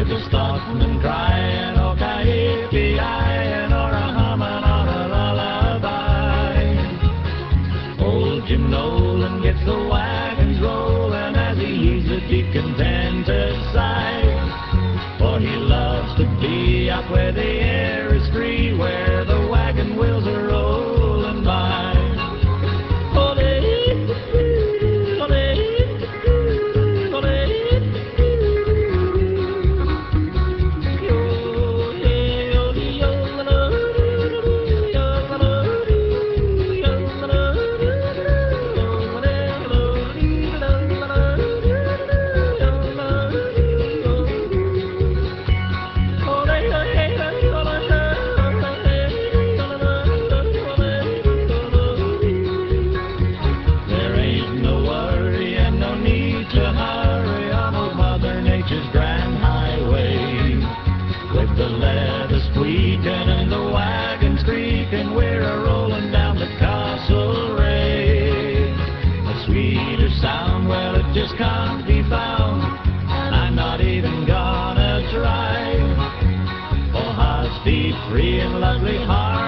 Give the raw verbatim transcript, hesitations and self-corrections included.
Georgia stockman crying, oh, Ki-yi-ki-yi, or a humming on a lullaby. Old Jim Nolan gets the wagons rolling as he heaves a deep contented sigh, for he loves to be up where the air is free, where the wagon wheels are rolling by. The leather squeaking and the wagon creaking, we're a-rolling down the Castlereagh. A sweeter sound, well, it just can't be found, and I'm not even gonna try. Oh, hearts beat free and lovely hearts